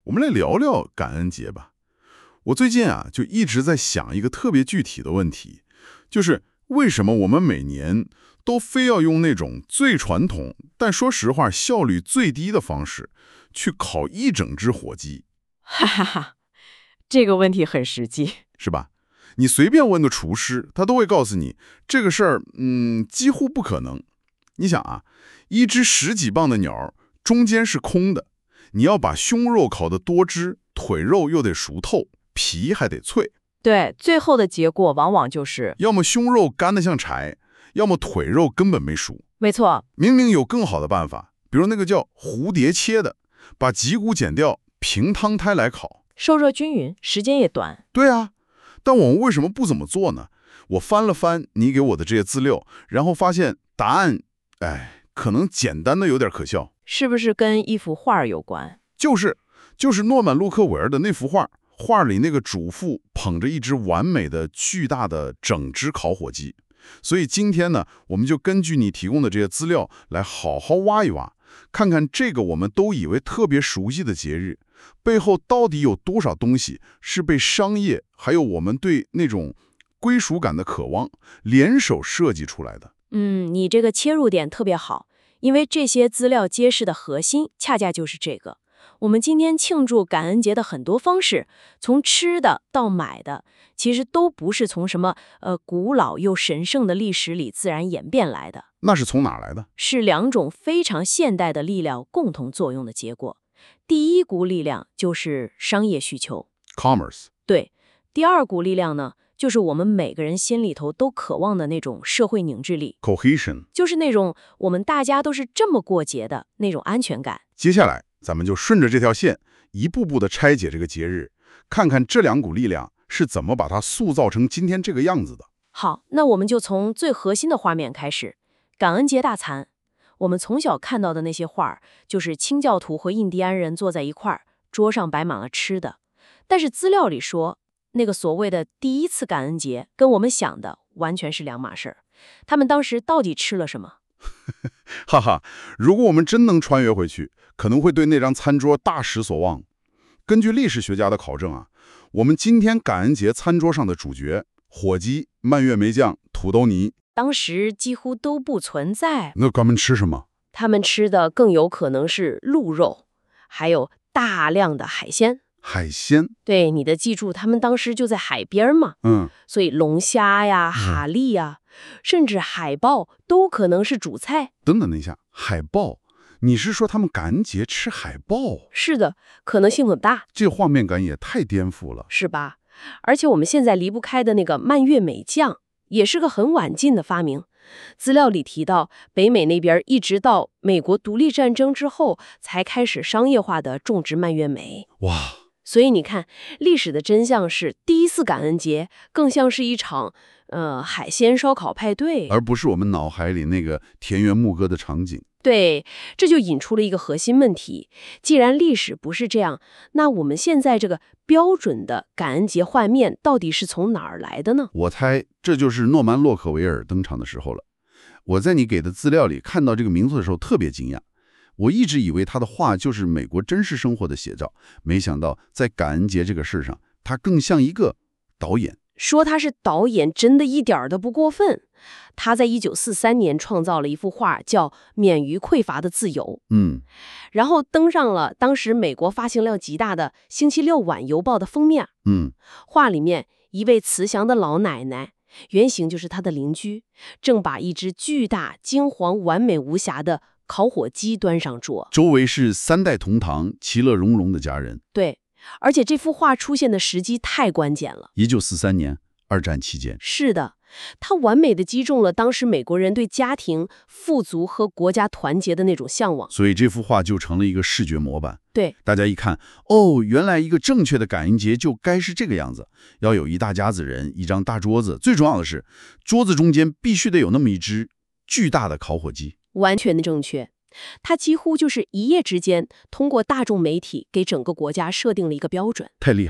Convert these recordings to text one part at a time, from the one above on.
我们来聊聊感恩节吧。我最近啊，就一直在想一个特别具体的问题，就是为什么我们每年都非要用那种最传统，但说实话效率最低的方式，去烤一整只火鸡？ 哈哈哈，这个问题很实际。 是吧？你随便问个厨师，他都会告诉你这个事儿，几乎不可能。你想啊，一只10几磅的鸟，中间是空的，你要把胸肉烤得多汁，腿肉又得熟透，皮还得脆， 对，最后的结果往往就是， 要么胸肉干得像柴，要么腿肉根本没熟。 没错， 明明有更好的办法，比如那个叫蝴蝶切的，把脊骨剪掉，平汤胎来烤， 受热均匀，时间也短。 对啊，但我们为什么不怎么做呢？我翻了翻你给我的这些资料，然后发现答案，可能简单的有点可笑。 是不是跟一幅画有关？ 就是诺曼·洛克维尔的那幅画，画里那个主妇捧着一只完美的巨大的整只烤火鸡。所以今天呢，我们就根据你提供的这些资料来好好挖一挖，看看这个我们都以为特别熟悉的节日，背后到底有多少东西是被商业还有我们对那种归属感的渴望联手设计出来的。 你这个切入点特别好，因为这些资料揭示的核心恰恰就是这个。我们今天庆祝感恩节的很多方式，从吃的到买的，其实都不是从什么古老又神圣的历史里自然演变来的， 那是从哪儿来的？ 是两种非常现代的力量共同作用的结果。第一股力量就是商业需求 Commerce。 对，第二股力量呢，就是我们每个人心里头都渴望的那种社会凝聚力， Cohesion。 就是那种我们大家都是这么过节的那种安全感。 接下来咱们就顺着这条线一步步的拆解这个节日，看看这两股力量是怎么把它塑造成今天这个样子的。 好，那我们就从最核心的画面开始，感恩节大餐。我们从小看到的那些画，就是清教徒和印第安人坐在一块儿，桌上摆满了吃的。但是资料里说，那个所谓的第一次感恩节，跟我们想的完全是两码事儿。他们当时到底吃了什么？ 哈哈，如果我们真能穿越回去，可能会对那张餐桌大失所望。根据历史学家的考证啊，我们今天感恩节餐桌上的主角火鸡、蔓越莓酱、土豆泥， 当时几乎都不存在。 那他们吃什么？ 他们吃的更有可能是鹿肉，还有大量的海鲜。 海鲜？ 对，你得记住，他们当时就在海边嘛，所以龙虾呀、蛤蜊呀，甚至海豹都可能是主菜。 等等一下，海豹？你是说他们感恩节吃海豹？ 是的，可能性很大。 这画面感也太颠覆了， 是吧？而且我们现在离不开的那个蔓越莓酱，也是个很晚近的发明。资料里提到，北美那边一直到美国独立战争之后，才开始商业化的种植蔓越莓。 哇！ 所以你看，历史的真相是，第一次感恩节更像是一场海鲜烧烤派对， 而不是我们脑海里那个田园牧歌的场景。 对，这就引出了一个核心问题：既然历史不是这样，那我们现在这个标准的感恩节画面到底是从哪儿来的呢？ 我猜这就是诺曼·洛克维尔登场的时候了。我在你给的资料里看到这个名字的时候特别惊讶，我一直以为他的画就是美国真实生活的写照，没想到在感恩节这个事上，他更像一个导演。 说他是导演，真的一点都不过分。他在1943年创造了一幅画，叫《免于匮乏的自由》，然后登上了当时美国发行量极大的《星期六晚邮报》的封面。画里面一位慈祥的老奶奶，原型就是他的邻居，正把一只巨大、金黄、完美无瑕的烤火鸡端上桌， 周围是3代同堂、其乐融融的家人。 对，而且这幅画出现的时机太关键了。 1943年，二战期间。 是的，它完美的击中了当时美国人对家庭、富足和国家团结的那种向往。 所以这幅画就成了一个视觉模板。 对， 大家一看，哦，原来一个正确的感恩节就该是这个样子，要有一大家子人，一张大桌子，最重要的是，桌子中间必须得有那么一只巨大的烤火鸡。 完全的正确。它几乎就是一夜之间通过大众媒体给整个国家设定了一个标准。 太厉害了。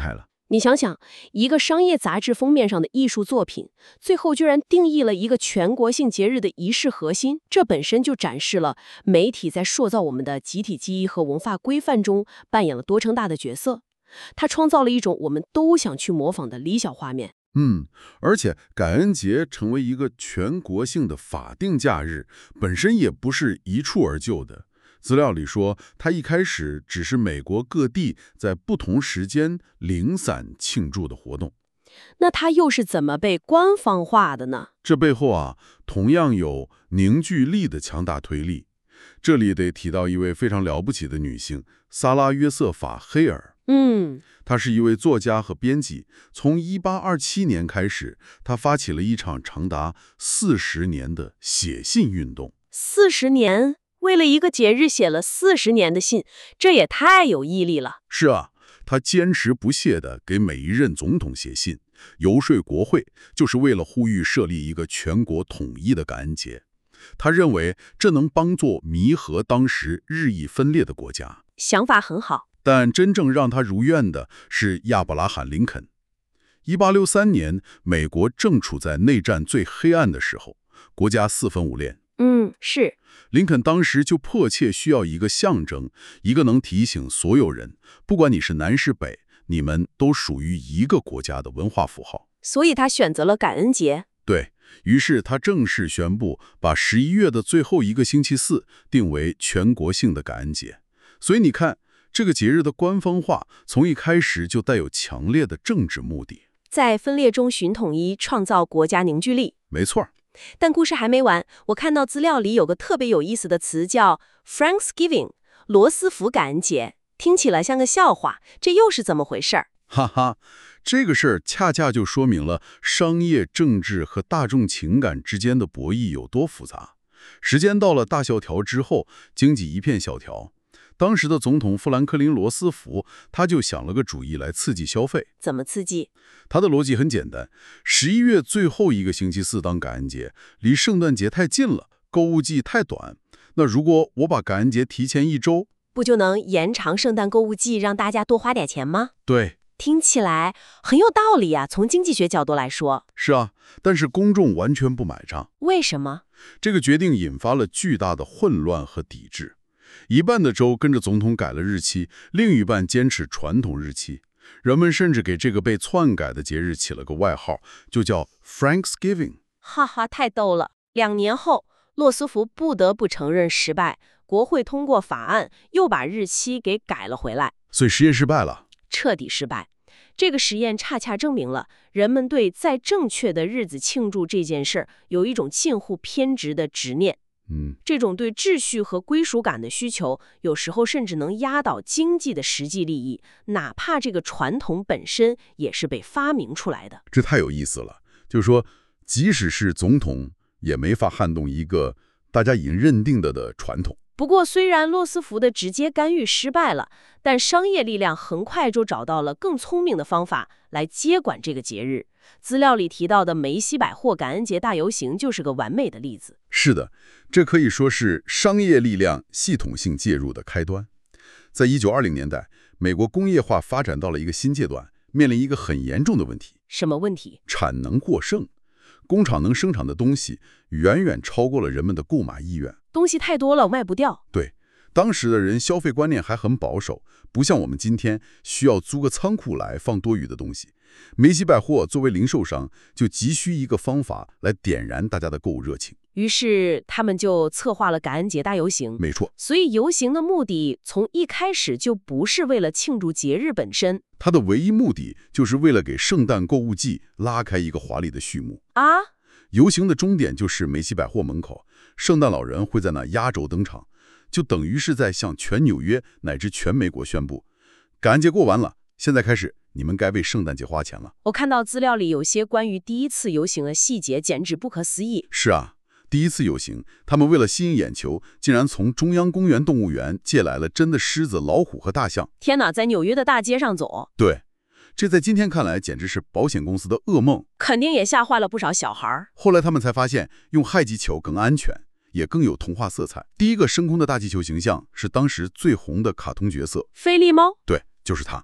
你想想，一个商业杂志封面上的艺术作品，最后居然定义了一个全国性节日的仪式核心，这本身就展示了媒体在塑造我们的集体记忆和文化规范中扮演了多重大的角色。它创造了一种我们都想去模仿的理想画面。 而且感恩节成为一个全国性的法定假日，本身也不是一蹴而就的。资料里说，它一开始只是美国各地在不同时间零散庆祝的活动。 那它又是怎么被官方化的呢？ 这背后同样有凝聚力的强大推力。这里得提到一位非常了不起的女性，萨拉·约瑟法·黑尔。她是一位作家和编辑。从1827年开始，她发起了一场长达40年的写信运动。 40年？为了一个节日写了40年的信，这也太有毅力了。 是啊，他坚持不懈地给每一任总统写信，游说国会，就是为了呼吁设立一个全国统一的感恩节。他认为这能帮助弥合当时日益分裂的国家。 想法很好， 但真正让他如愿的是亚伯拉罕·林肯。1863年，美国正处在内战最黑暗的时候，国家四分五裂。 是。 林肯当时就迫切需要一个象征，一个能提醒所有人，不管你是南是北，你们都属于一个国家的文化符号。 所以他选择了感恩节。 对，于是他正式宣布把11月的最后一个星期四定为全国性的感恩节。所以你看，这个节日的官方化从一开始就带有强烈的政治目的， 在分裂中寻统一，创造国家凝聚力。 没错。 但故事还没完，我看到资料里有个特别有意思的词叫 Thanksgiving， 罗斯福感恩节，听起来像个笑话，这又是怎么回事儿？ 哈哈，这个事儿恰恰就说明了商业、政治和大众情感之间的博弈有多复杂。时间到了大萧条之后，经济一片萧条。当时的总统富兰克林·罗斯福，他就想了个主意来刺激消费。 怎么刺激？ 他的逻辑很简单，11月最后一个星期四当感恩节，离圣诞节太近了，购物季太短。那如果我把感恩节提前1周， 不就能延长圣诞购物季，让大家多花点钱吗？ 对， 听起来很有道理啊，从经济学角度来说。 是啊，但是公众完全不买账。 为什么？ 这个决定引发了巨大的混乱和抵制。一半的州跟着总统改了日期，另一半坚持传统日期。人们甚至给这个被篡改的节日起了个外号，就叫 Thanksgiving。 哈哈，太逗了。2年后，洛斯福不得不承认失败，国会通过法案，又把日期给改了回来。 所以实验失败了， 彻底失败。这个实验恰恰证明了，人们对在正确的日子庆祝这件事儿有一种近乎偏执的执念。这种对秩序和归属感的需求，有时候甚至能压倒经济的实际利益，哪怕这个传统本身也是被发明出来的。 这太有意思了，就是说，即使是总统，也没法撼动一个大家已经认定的传统。 不过，虽然洛斯福的直接干预失败了，但商业力量很快就找到了更聪明的方法来接管这个节日。资料里提到的梅西百货感恩节大游行就是个完美的例子。 是的，这可以说是商业力量系统性介入的开端。在1920年代，美国工业化发展到了一个新阶段，面临一个很严重的问题。 什么问题？ 产能过剩。工厂能生产的东西远远超过了人们的购买意愿。 东西太多了，卖不掉。 对，当时的人消费观念还很保守，不像我们今天需要租个仓库来放多余的东西。梅西百货作为零售商，就急需一个方法来点燃大家的购物热情。 于是他们就策划了感恩节大游行。 没错， 所以游行的目的从一开始就不是为了庆祝节日本身， 它的唯一目的就是为了给圣诞购物季拉开一个华丽的序幕啊！ 游行的终点就是梅西百货门口，圣诞老人会在那压轴登场，就等于是在向全纽约乃至全美国宣布，感恩节过完了，现在开始你们该为圣诞节花钱了。 我看到资料里有些关于第一次游行的细节，简直不可思议。 是啊，第一次游行，他们为了吸引眼球，竟然从中央公园动物园借来了真的狮子、老虎和大象。 天哪，在纽约的大街上走。 对，这在今天看来简直是保险公司的噩梦， 肯定也吓坏了不少小孩。 后来他们才发现，用氦气球更安全，也更有童话色彩。第一个升空的大气球形象是当时最红的卡通角色—— 菲利猫。 对，就是它。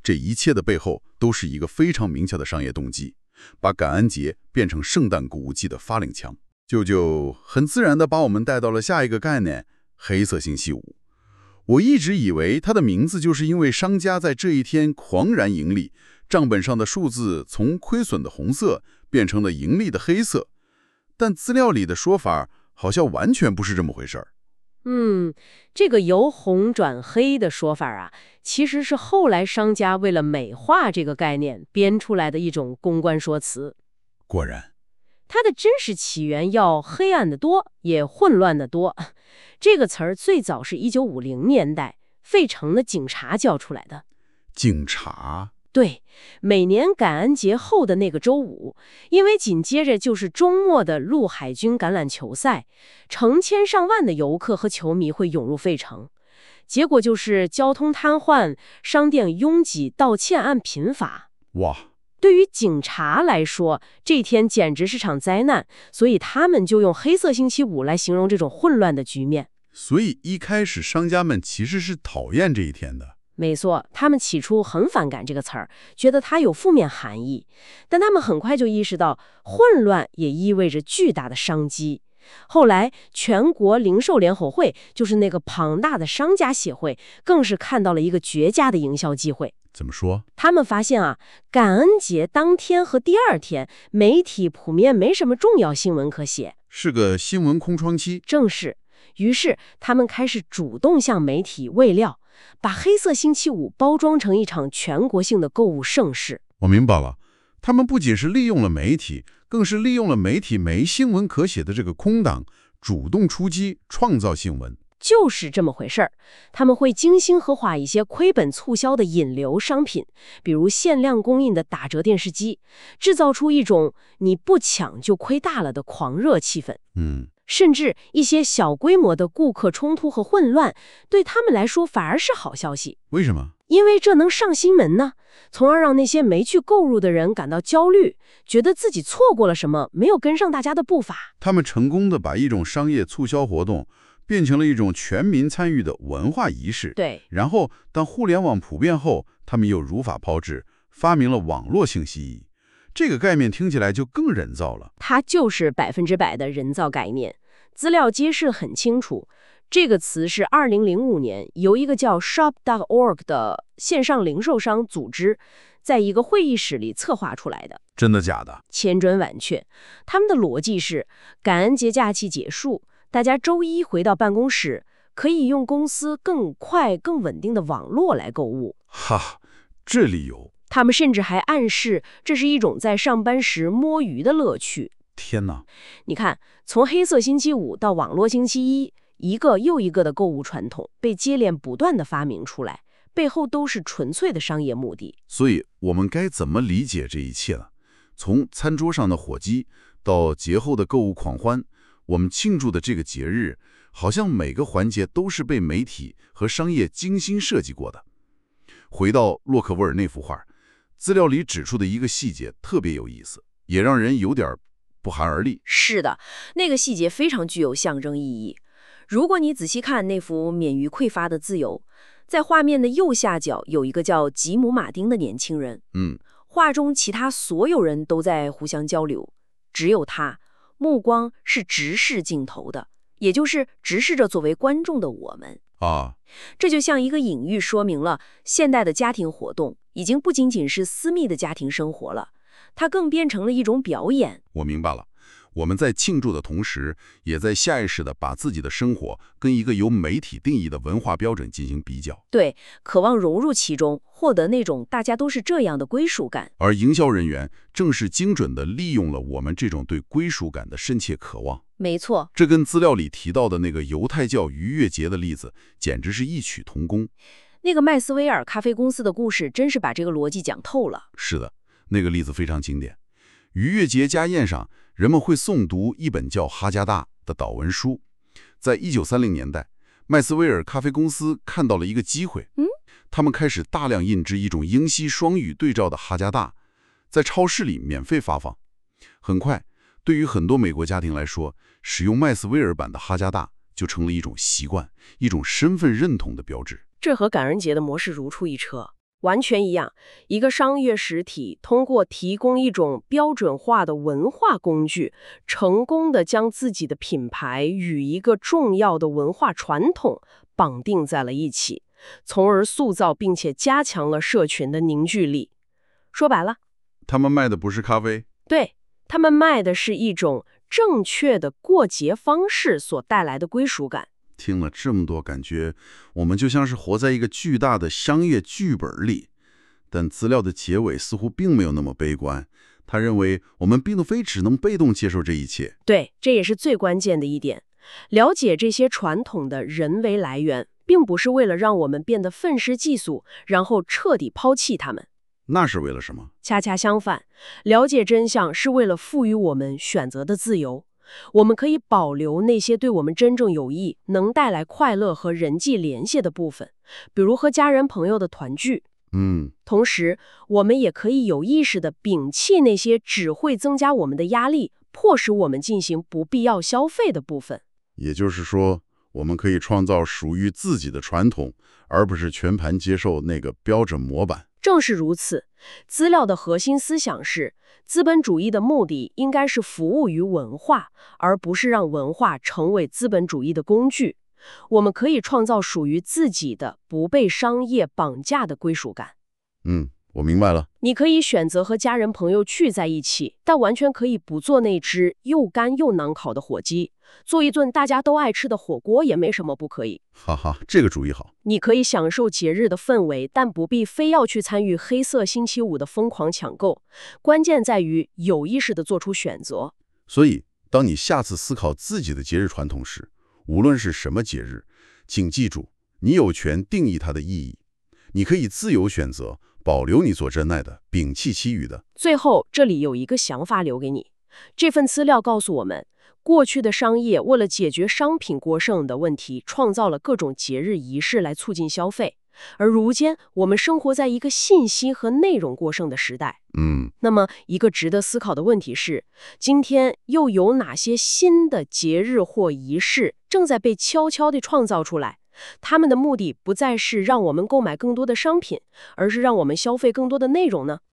这一切的背后都是一个非常明确的商业动机，把感恩节变成圣诞鼓舞季的发令枪。就很自然地把我们带到了下一个概念——黑色星期五。我一直以为它的名字就是因为商家在这一天狂然盈利，账本上的数字从亏损的红色变成了盈利的黑色，但资料里的说法好像完全不是这么回事儿。 这个由红转黑的说法啊，其实是后来商家为了美化这个概念编出来的一种公关说辞。 果然， 它的真实起源要黑暗得多，也混乱得多。这个词儿最早是1950年代费城的警察叫出来的。 警察？ 对，每年感恩节后的那个周五，因为紧接着就是周末的陆海军橄榄球赛，成千上万的游客和球迷会涌入费城，结果就是交通瘫痪、商店拥挤、盗窃案频发。 哇！ 对于警察来说，这天简直是场灾难，所以他们就用黑色星期五来形容这种混乱的局面。 所以一开始商家们其实是讨厌这一天的。 没错，他们起初很反感这个词儿，觉得它有负面含义，但他们很快就意识到，混乱也意味着巨大的商机。后来，全国零售联合会，就是那个庞大的商家协会，更是看到了一个绝佳的营销机会。 怎么说？ 他们发现啊，感恩节当天和第二天，媒体普遍没什么重要新闻可写， 是个新闻空窗期。 正是。于是，他们开始主动向媒体喂料，把黑色星期五包装成一场全国性的购物盛事。 我明白了，他们不仅是利用了媒体，更是利用了媒体没新闻可写的这个空档，主动出击，创造新闻。 就是这么回事儿，他们会精心刻画一些亏本促销的引流商品，比如限量供应的打折电视机，制造出一种你不抢就亏大了的狂热气氛。甚至一些小规模的顾客冲突和混乱，对他们来说反而是好消息。 为什么？ 因为这能上新闻呢，从而让那些没去购入的人感到焦虑，觉得自己错过了什么，没有跟上大家的步伐。 他们成功的把一种商业促销活动变成了一种全民参与的文化仪式。 对。 然后，当互联网普遍后，他们又如法炮制，发明了网络性息益。这个概念听起来就更人造了。 它就是100%的人造概念。资料揭示很清楚，这个词是2005年由一个叫 Shop.org 的线上零售商组织，在一个会议室里策划出来的。 真的假的？ 千真万确。他们的逻辑是，感恩节假期结束，大家周一回到办公室，可以用公司更快、更稳定的网络来购物。 哈，这理由。 他们甚至还暗示这是一种在上班时摸鱼的乐趣。 天哪！ 你看，从黑色星期五到网络星期一，一个又一个的购物传统被接连不断的发明出来，背后都是纯粹的商业目的。 所以，我们该怎么理解这一切呢？从餐桌上的火鸡到节后的购物狂欢，我们庆祝的这个节日，好像每个环节都是被媒体和商业精心设计过的。回到洛克威尔那幅画，资料里指出的一个细节特别有意思，也让人有点不寒而栗。 是的，那个细节非常具有象征意义。如果你仔细看那幅免于匮乏的自由，在画面的右下角有一个叫吉姆·马丁的年轻人。画中其他所有人都在互相交流，只有他，目光是直视镜头的，也就是直视着作为观众的我们。这就像一个隐喻，说明了现代的家庭活动已经不仅仅是私密的家庭生活了，它更变成了一种表演。 我明白了，我们在庆祝的同时，也在下意识地把自己的生活跟一个由媒体定义的文化标准进行比较。 对，渴望融入其中，获得那种大家都是这样的归属感。 而营销人员正是精准地利用了我们这种对归属感的深切渴望。 没错， 这跟资料里提到的那个犹太教逾越节的例子简直是异曲同工。 那个麦斯威尔咖啡公司的故事真是把这个逻辑讲透了。 是的，那个例子非常经典。逾越节家宴上，人们会诵读一本叫《哈加达》的祷文书。在1930年代，麦斯威尔咖啡公司看到了一个机会，他们开始大量印制一种英西双语对照的哈加达，在超市里免费发放。很快，对于很多美国家庭来说，使用麦斯威尔版的哈加达就成了一种习惯，一种身份认同的标志。 这和感恩节的模式如出一辙。 完全一样。一个商业实体通过提供一种标准化的文化工具，成功的将自己的品牌与一个重要的文化传统绑定在了一起，从而塑造并且加强了社群的凝聚力。说白了， 他们卖的不是咖啡， 对，他们卖的是一种正确的过节方式所带来的归属感。 听了这么多，感觉我们就像是活在一个巨大的商业剧本里。但资料的结尾似乎并没有那么悲观，他认为我们并非只能被动接受这一切。 对，这也是最关键的一点。了解这些传统的人为来源，并不是为了让我们变得愤世嫉俗，然后彻底抛弃它们。 那是为了什么？ 恰恰相反，了解真相是为了赋予我们选择的自由。我们可以保留那些对我们真正有益、能带来快乐和人际联系的部分，比如和家人朋友的团聚。同时，我们也可以有意识地摒弃那些只会增加我们的压力，迫使我们进行不必要消费的部分。 也就是说，我们可以创造属于自己的传统，而不是全盘接受那个标准模板。 正是如此，资料的核心思想是，资本主义的目的应该是服务于文化，而不是让文化成为资本主义的工具。我们可以创造属于自己的、不被商业绑架的归属感。 我明白了。 你可以选择和家人朋友聚在一起，但完全可以不做那只又干又难烤的火鸡，做一顿大家都爱吃的火锅也没什么不可以。 哈哈，这个主意好。 你可以享受节日的氛围，但不必非要去参与黑色星期五的疯狂抢购。关键在于有意识地做出选择。 所以，当你下次思考自己的节日传统时，无论是什么节日，请记住，你有权定义它的意义。你可以自由选择，保留你所珍爱的，摒弃其余的。 最后，这里有一个想法留给你。这份资料告诉我们，过去的商业为了解决商品过剩的问题，创造了各种节日仪式来促进消费。而如今，我们生活在一个信息和内容过剩的时代。那么一个值得思考的问题是，今天又有哪些新的节日或仪式正在被悄悄地创造出来？他们的目的不再是让我们购买更多的商品，而是让我们消费更多的内容呢？